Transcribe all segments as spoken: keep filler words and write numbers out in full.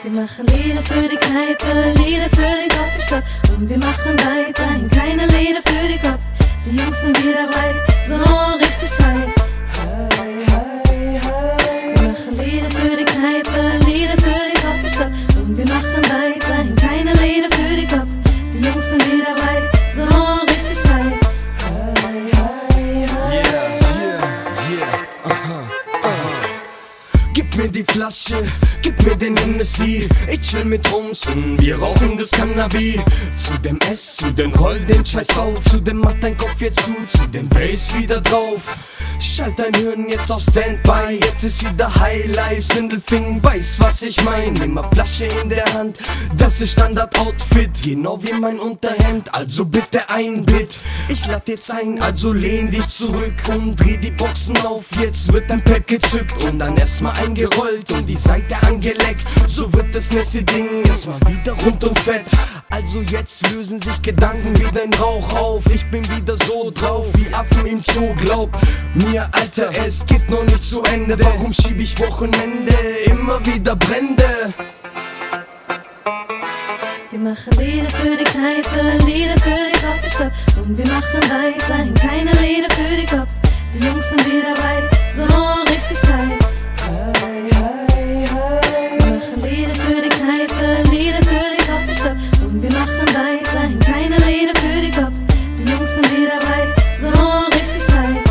Wir machen Lieder für die Kneipe, Lieder für den Coffeeshop. Und wir machen weiterhin keine Lieder für die Cops. Die Jungs sind wieder bei, sind auch richtig high. Wir machen Lieder für die Kneipe, Lieder für den Coffeeshop. Und wir machen weiterhin keine Lieder für die Cops. Die Jungs sind wieder bei, sind auch richtig high. Gib mir die Flasche, gib mir den Hennessy. Ich chill mit Rums und wir rauchen das Cannabis. Zu dem S, zu dem Roll den Scheiß auf. Zu dem macht dein Kopf jetzt zu, zu dem Bass wieder drauf. Schalt dein Hirn jetzt auf Standby. Jetzt ist wieder Highlife, Sindelfing, weiß was ich mein. Nimm mal Flasche in der Hand, das ist Standard-Outfit. Genau wie mein Unterhemd, also bitte ein Bit. Ich lad jetzt ein, also lehn dich zurück und dreh die Boxen auf. Jetzt wird dein Pad gezückt und dann erstmal eingerollt und die Seite angeleckt. So wird das nächste Ding erstmal wieder rund und fett. Also jetzt lösen sich Gedanken wie dein Rauch auf. Ich bin wieder so drauf, wie Affen im Zoo. Glaub mir, Alter, es geht noch nicht zu Ende. Warum schieb ich Wochenende immer wieder Brände? Wir machen Lieder für die Kneipe, Lieder für den Coffeeshop. Und wir machen weiterhin keine Lieder für die Cops. Die Jungs sind wieder bei, sind auch richtig high. Wir machen Lieder für die Kneipe, Lieder für den Coffeeshop. Und wir machen weiterhin keine Lieder für die Cops. Die Jungs sind wieder bei, sind auch richtig high.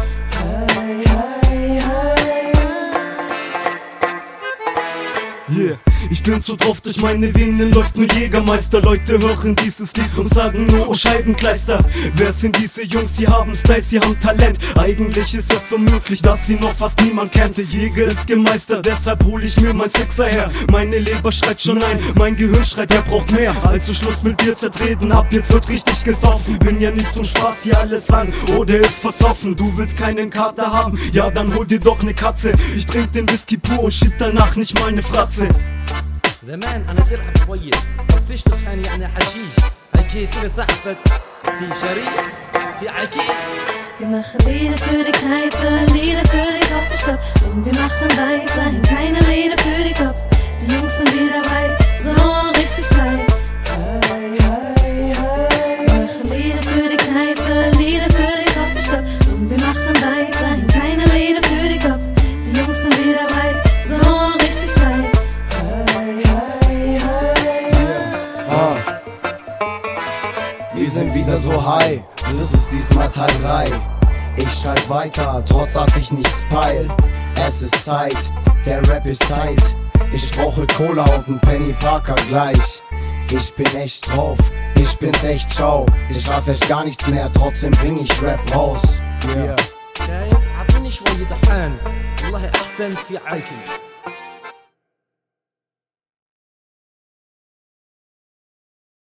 Yeah. Ich bin so drauf, durch meine Venen läuft nur Jägermeister. Leute hören dieses Lied und sagen nur, oh Scheibenkleister. Wer sind diese Jungs? Sie haben Style, sie haben Talent. Eigentlich ist es so möglich, dass sie noch fast niemand kennt. Der Jäger ist gemeistert, deshalb hol ich mir mein Sixer her. Meine Leber schreit schon ein, mein Gehirn schreit, er braucht mehr. Also Schluss mit Bier zertreten, ab jetzt wird richtig gesoffen. Bin ja nicht zum Spaß hier alles an, oh der ist versoffen. Du willst keinen Kater haben, ja dann hol dir doch ne Katze. Ich trink den Whisky pur und shit danach nicht mal ne Fratze. زمان انا تلعب كويس بس فيش تطحن يعني حشيش اكيد كل صاحبك في شريك في عكيد. Wir machen Lieder für die Kneipe, Lieder für den Coffeeshop. Und wir machen weiterhin keine Lieder für die Cops. Die Jungs sind wieder bei, sind auch richtig high. Wir machen Lieder für die Kneipe, Lieder für den Coffeeshop. Und wir machen weiterhin keine Lieder für die Cops. Die Jungs sind wieder bei, sind auch richtig high. Wir sind wieder so high, das ist diesmal Teil drei. Ich schreib weiter, trotz dass ich nichts peil. Es ist Zeit, der Rap ist tight. Ich brauche Cola und ein Penny Parker gleich. Ich bin echt drauf, ich bin's echt schau. Ich raff echt gar nichts mehr, trotzdem bring ich Rap raus. شايف عطيني شوية طحان والله أحسن في عالكي.